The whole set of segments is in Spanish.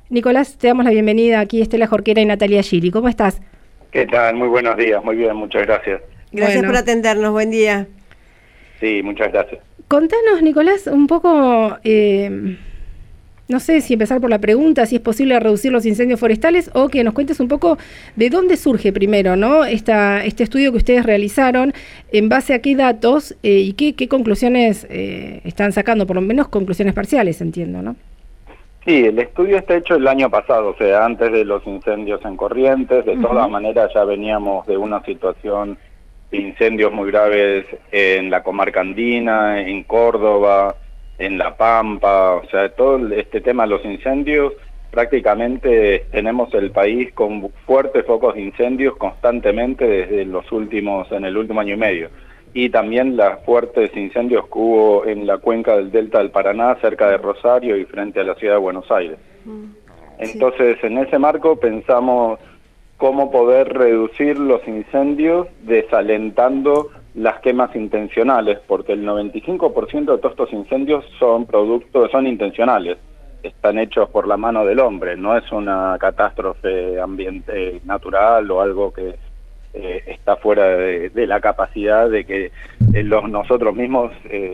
Nicolás, te damos la bienvenida aquí, Estela Jorquera y Natalia Gili. ¿Cómo estás? ¿Qué tal? Muy buenos días, muy bien, muchas gracias. Gracias por atendernos, buen día. Sí, muchas gracias. Contanos, Nicolás, un poco, no sé si empezar por la pregunta, si es posible reducir los incendios forestales, o que nos cuentes un poco de dónde surge primero, ¿no? Este estudio que ustedes realizaron, en base a qué datos y qué conclusiones están sacando, por lo menos conclusiones parciales, entiendo, ¿no? Sí, el estudio está hecho el año pasado, o sea, antes de los incendios en Corrientes. De todas maneras ya veníamos de una situación de incendios muy graves en la comarca andina, en Córdoba, en La Pampa. O sea, todo este tema de los incendios, prácticamente tenemos el país con fuertes focos de incendios constantemente desde en el último año y medio. Y también los fuertes incendios que hubo en la cuenca del Delta del Paraná, cerca de Rosario y frente a la ciudad de Buenos Aires. Entonces, en ese marco pensamos cómo poder reducir los incendios desalentando las quemas intencionales, porque el 95% de todos estos incendios son intencionales, están hechos por la mano del hombre, no es una catástrofe natural o algo que está fuera de la capacidad de que nosotros mismos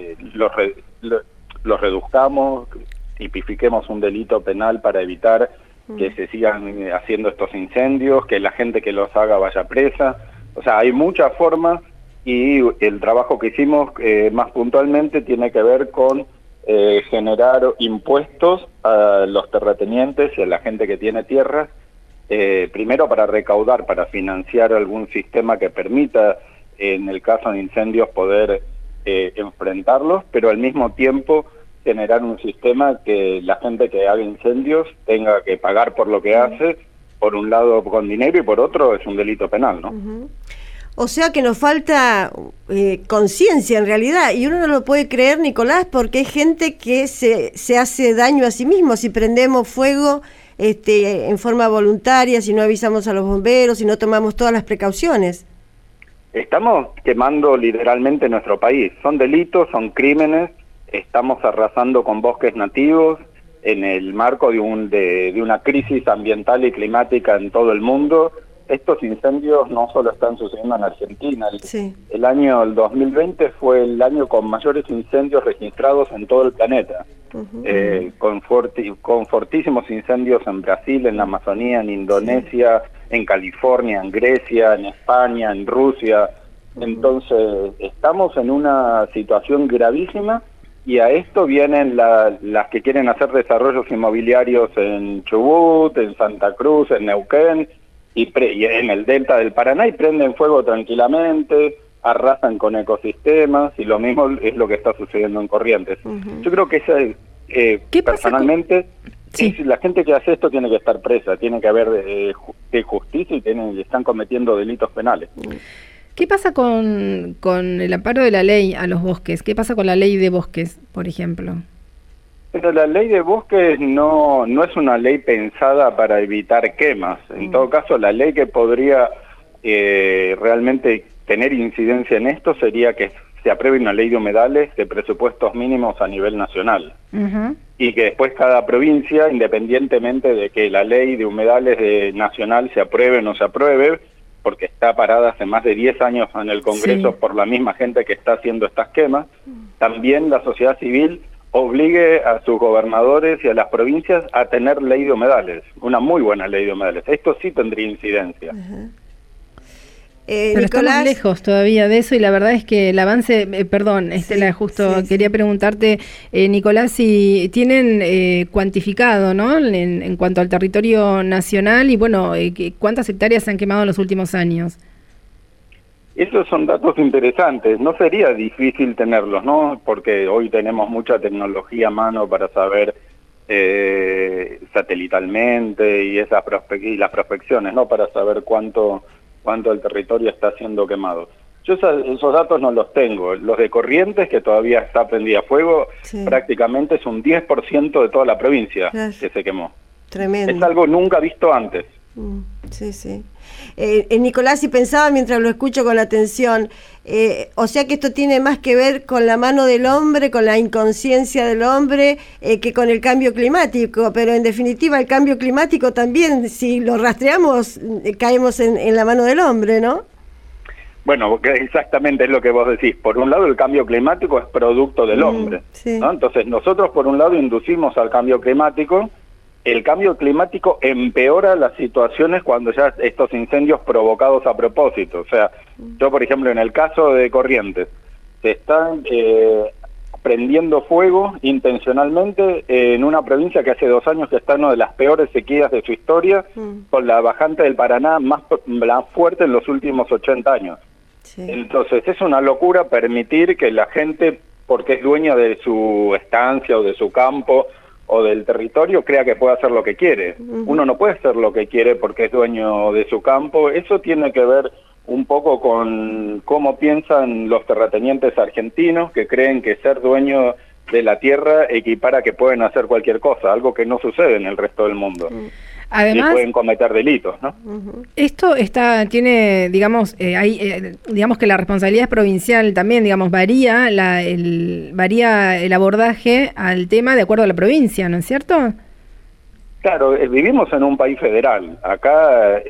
los reduzcamos, tipifiquemos un delito penal para evitar que se sigan haciendo estos incendios, que la gente que los haga vaya presa. O sea, hay muchas formas, y el trabajo que hicimos más puntualmente tiene que ver con generar impuestos a los terratenientes y a la gente que tiene tierras, primero para recaudar, para financiar algún sistema que permita, en el caso de incendios, poder enfrentarlos, pero al mismo tiempo generar un sistema que la gente que haga incendios tenga que pagar por lo que hace, por un lado con dinero y por otro es un delito penal, ¿no? O sea que nos falta conciencia en realidad, y uno no lo puede creer, Nicolás, porque hay gente que se hace daño a sí mismo si prendemos fuego en forma voluntaria, si no avisamos a los bomberos, si no tomamos todas las precauciones. Estamos quemando literalmente nuestro país. Son delitos, son crímenes. Estamos arrasando con bosques nativos en el marco de una crisis ambiental y climática en todo el mundo. Estos incendios no solo están sucediendo en Argentina. El año 2020 fue el año con mayores incendios registrados en todo el planeta. Con fortísimos incendios en Brasil, en la Amazonía, en Indonesia, en California, en Grecia, en España, en Rusia. Entonces, estamos en una situación gravísima, y a esto vienen las que quieren hacer desarrollos inmobiliarios en Chubut, en Santa Cruz, en Neuquén y en el Delta del Paraná, y prenden fuego tranquilamente, arrasan con ecosistemas, y lo mismo es lo que está sucediendo en Corrientes. Yo creo que personalmente, la gente que hace esto tiene que estar presa, tiene que haber justicia, y están cometiendo delitos penales. ¿Qué pasa con el amparo de la ley a los bosques? ¿Qué pasa con la ley de bosques, por ejemplo? Pero la ley de bosques no es una ley pensada para evitar quemas. En todo caso, la ley que podría realmente tener incidencia en esto sería que se apruebe una ley de humedales de presupuestos mínimos a nivel nacional. Y que después cada provincia, independientemente de que la ley de humedales nacional se apruebe o no se apruebe, porque está parada hace más de 10 años en el Congreso por la misma gente que está haciendo estas quemas, también la sociedad civil obligue a sus gobernadores y a las provincias a tener ley de humedales, una muy buena ley de humedales. Esto sí tendría incidencia. Pero Nicolás, estamos lejos todavía de eso, y la verdad es que el avance, perdón, Estela, quería preguntarte, Nicolás, si tienen cuantificado, ¿no?, en cuanto al territorio nacional, y bueno, ¿cuántas hectáreas se han quemado en los últimos años? Esos son datos interesantes. No sería difícil tenerlos, ¿no?, porque hoy tenemos mucha tecnología a mano para saber satelitalmente y las prospecciones, ¿no?, para saber cuánto el territorio está siendo quemado. Yo esos datos no los tengo. Los de Corrientes, que todavía está prendida a fuego, prácticamente es un 10% de toda la provincia que se quemó. Tremendo. Es algo nunca visto antes. Sí, sí. Nicolás, y pensaba mientras lo escucho con atención, o sea que esto tiene más que ver con la mano del hombre, con la inconsciencia del hombre, que con el cambio climático, pero en definitiva el cambio climático también, si lo rastreamos, caemos en la mano del hombre, ¿no? Bueno, exactamente es lo que vos decís. Por un lado, el cambio climático es producto del hombre, sí. ¿no? Entonces, nosotros por un lado inducimos al cambio climático. El cambio climático empeora las situaciones cuando ya estos incendios provocados a propósito. O sea, yo por ejemplo en el caso de Corrientes, se están prendiendo fuego intencionalmente en una provincia que hace 2 años que está en una de las peores sequías de su historia, con la bajante del Paraná más fuerte en los últimos 80 años. Sí. Entonces es una locura permitir que la gente, porque es dueña de su estancia o de su campo, o del territorio, crea que puede hacer lo que quiere. Uno no puede hacer lo que quiere porque es dueño de su campo. Eso tiene que ver un poco con cómo piensan los terratenientes argentinos, que creen que ser dueño de la tierra equipara que pueden hacer cualquier cosa, algo que no sucede en el resto del mundo. Además, y pueden cometer delitos, ¿no? Esto tiene, digamos, digamos que la responsabilidad es provincial también, digamos, varía el abordaje al tema de acuerdo a la provincia, ¿no es cierto? Claro, vivimos en un país federal. Acá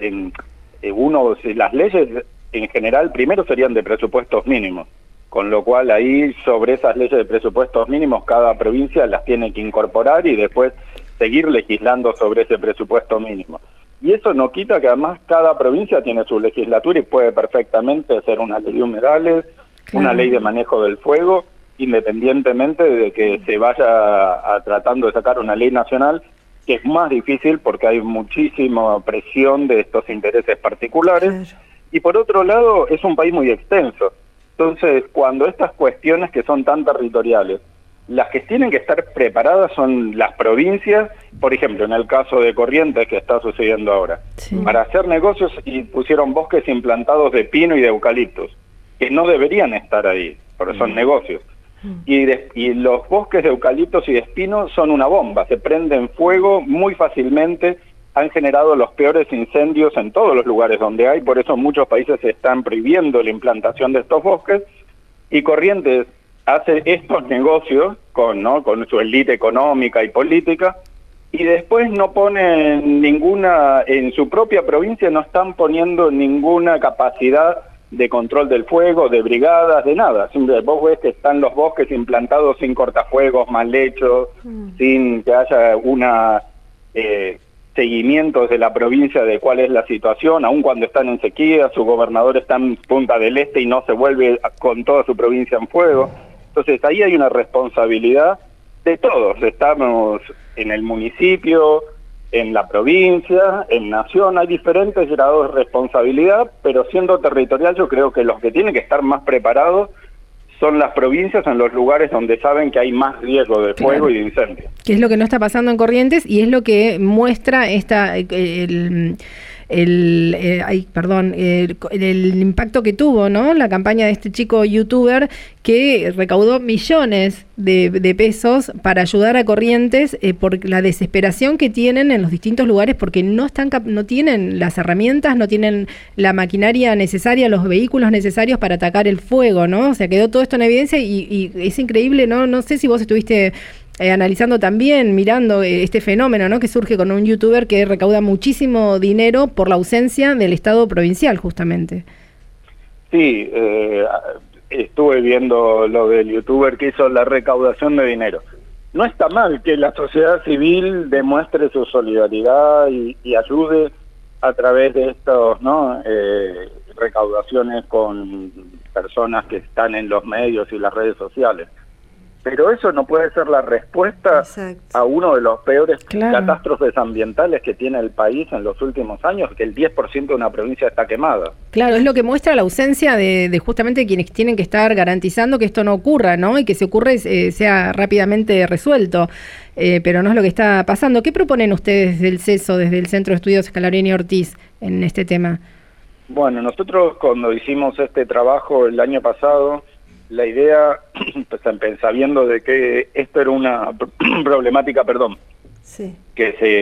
las leyes en general primero serían de presupuestos mínimos, con lo cual ahí sobre esas leyes de presupuestos mínimos cada provincia las tiene que incorporar y después seguir legislando sobre ese presupuesto mínimo. Y eso no quita que además cada provincia tiene su legislatura y puede perfectamente hacer una ley de humedales, una ley de manejo del fuego, independientemente de que se vaya tratando de sacar una ley nacional, que es más difícil porque hay muchísima presión de estos intereses particulares. Y por otro lado, es un país muy extenso. Entonces, cuando estas cuestiones que son tan territoriales, las que tienen que estar preparadas son las provincias, por ejemplo, en el caso de Corrientes que está sucediendo ahora, para hacer negocios y pusieron bosques implantados de pino y de eucaliptos, que no deberían estar ahí, porque son negocios. Y los bosques de eucaliptos y de espino son una bomba, se prenden fuego muy fácilmente, han generado los peores incendios en todos los lugares donde hay, por eso muchos países están prohibiendo la implantación de estos bosques, y Corrientes hace estos negocios con su élite económica y política, y después no ponen ninguna, en su propia provincia no están poniendo ninguna capacidad de control del fuego, de brigadas, de nada. Vos ves que están los bosques implantados sin cortafuegos, mal hechos, sin que haya una seguimiento de la provincia de cuál es la situación, aun cuando están en sequía, su gobernador está en Punta del Este y no se vuelve con toda su provincia en fuego. Entonces ahí hay una responsabilidad de todos, estamos en el municipio, en la provincia, en nación, hay diferentes grados de responsabilidad, pero siendo territorial yo creo que los que tienen que estar más preparados son las provincias en los lugares donde saben que hay más riesgo de fuego y de incendio. Que es lo que no está pasando en Corrientes y es lo que muestra el impacto que tuvo, ¿no? La campaña de este chico youtuber que recaudó millones de pesos para ayudar a Corrientes por la desesperación que tienen en los distintos lugares porque no tienen las herramientas, no tienen la maquinaria necesaria, los vehículos necesarios para atacar el fuego, ¿no? O sea, quedó todo esto en evidencia y es increíble, ¿no? No sé si vos estuviste analizando también, mirando este fenómeno, ¿no? Que surge con un youtuber que recauda muchísimo dinero por la ausencia del Estado provincial, justamente. Sí, estuve viendo lo del youtuber que hizo la recaudación de dinero. No está mal que la sociedad civil demuestre su solidaridad y ayude a través de estos, ¿no? Recaudaciones con personas que están en los medios y las redes sociales. Pero eso no puede ser la respuesta a uno de los peores catástrofes ambientales que tiene el país en los últimos años, que el 10% de una provincia está quemada. Claro, es lo que muestra la ausencia de justamente quienes tienen que estar garantizando que esto no ocurra, ¿no? Y que si ocurre sea rápidamente resuelto. Pero no es lo que está pasando. ¿Qué proponen ustedes del CESO, desde el Centro de Estudios Scalabrini Ortiz, en este tema? Bueno, nosotros cuando hicimos este trabajo el año pasado, la idea, pues sabiendo de que esto era una problemática, que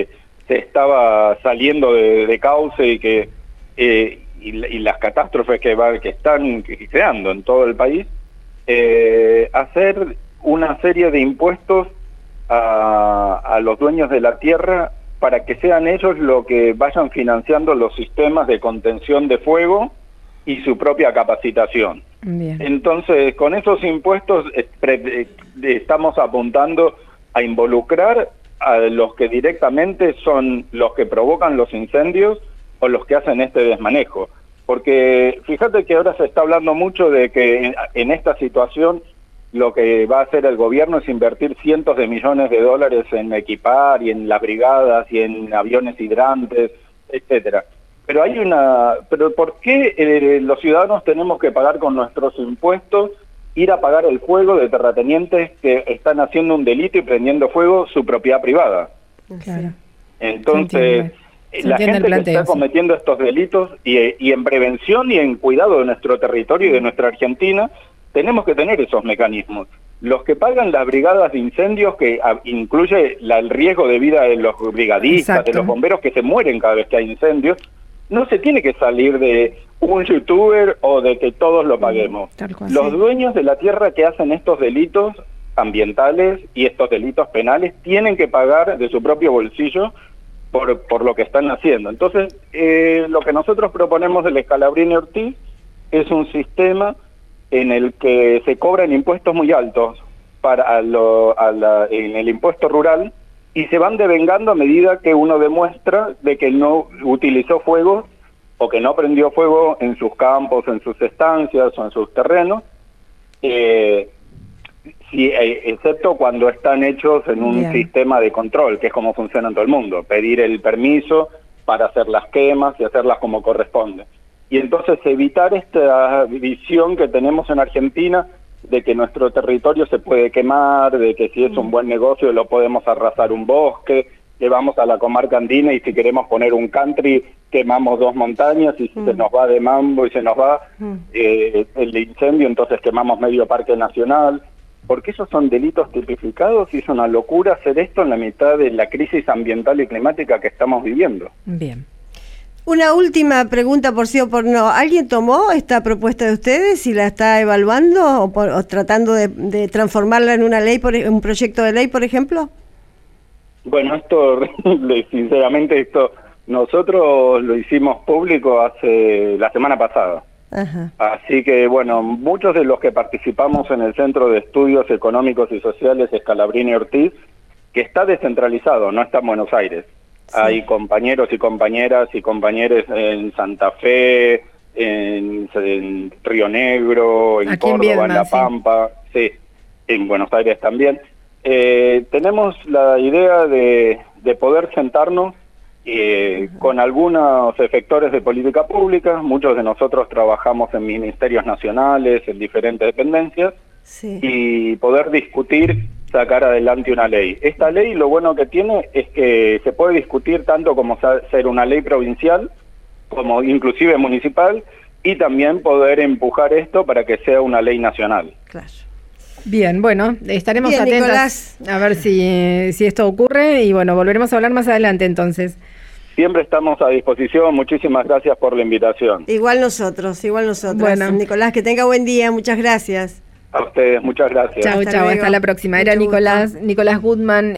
se estaba saliendo de cauce y que y las catástrofes que están creando en todo el país, hacer una serie de impuestos a los dueños de la tierra para que sean ellos los que vayan financiando los sistemas de contención de fuego y su propia capacitación. Bien. Entonces, con esos impuestos estamos apuntando a involucrar a los que directamente son los que provocan los incendios o los que hacen este desmanejo. Porque fíjate que ahora se está hablando mucho de que en esta situación lo que va a hacer el gobierno es invertir cientos de millones de dólares en equipar y en las brigadas y en aviones hidrantes, etcétera. Pero ¿por qué los ciudadanos tenemos que pagar con nuestros impuestos ir a apagar el fuego de terratenientes que están haciendo un delito y prendiendo fuego su propiedad privada? Claro. Entonces, la gente que está cometiendo estos delitos y en prevención y en cuidado de nuestro territorio y de nuestra Argentina, tenemos que tener esos mecanismos. Los que pagan las brigadas de incendios, que incluye el riesgo de vida de los brigadistas, exacto, de los bomberos que se mueren cada vez que hay incendios, no se tiene que salir de un youtuber o de que todos lo paguemos. Los dueños de la tierra que hacen estos delitos ambientales y estos delitos penales tienen que pagar de su propio bolsillo por lo que están haciendo. Entonces, lo que nosotros proponemos del Scalabrini Ortiz es un sistema en el que se cobran impuestos muy altos en el impuesto rural y se van devengando a medida que uno demuestra de que no utilizó fuego o que no prendió fuego en sus campos, en sus estancias o en sus terrenos, excepto cuando están hechos en un sistema de control, que es como funciona en todo el mundo, pedir el permiso para hacer las quemas y hacerlas como corresponde. Y entonces evitar esta visión que tenemos en Argentina de que nuestro territorio se puede quemar, de que si es un buen negocio lo podemos arrasar un bosque, que vamos a la comarca andina y si queremos poner un country quemamos 2 montañas y si se nos va de mambo y se nos va el incendio, entonces quemamos medio parque nacional, porque esos son delitos tipificados y es una locura hacer esto en la mitad de la crisis ambiental y climática que estamos viviendo. Bien. Una última pregunta por sí o por no. ¿Alguien tomó esta propuesta de ustedes y la está evaluando o tratando de transformarla en una ley, un proyecto de ley, por ejemplo? Bueno, sinceramente nosotros lo hicimos público la semana pasada. Ajá. Así que, bueno, muchos de los que participamos en el Centro de Estudios Económicos y Sociales Scalabrini Ortiz, que está descentralizado, no está en Buenos Aires. Sí. Hay compañeros y compañeras y compañeros en Santa Fe, en Río Negro, en Córdoba, en La Pampa, sí, en Buenos Aires también. Tenemos la idea de poder sentarnos con algunos efectores de política pública. Muchos de nosotros trabajamos en ministerios nacionales, en diferentes dependencias, sí, y poder discutir, sacar adelante una ley. Esta ley lo bueno que tiene es que se puede discutir tanto como ser una ley provincial, como inclusive municipal, y también poder empujar esto para que sea una ley nacional. Claro. Bien, bueno, estaremos atentos, Nicolás, a ver si esto ocurre y bueno, volveremos a hablar más adelante entonces. Siempre estamos a disposición, muchísimas gracias por la invitación. Igual nosotros. Bueno. Nicolás, que tenga buen día, muchas gracias. A ustedes, muchas gracias. Chao, hasta la próxima. Era Nicolás Gutmann.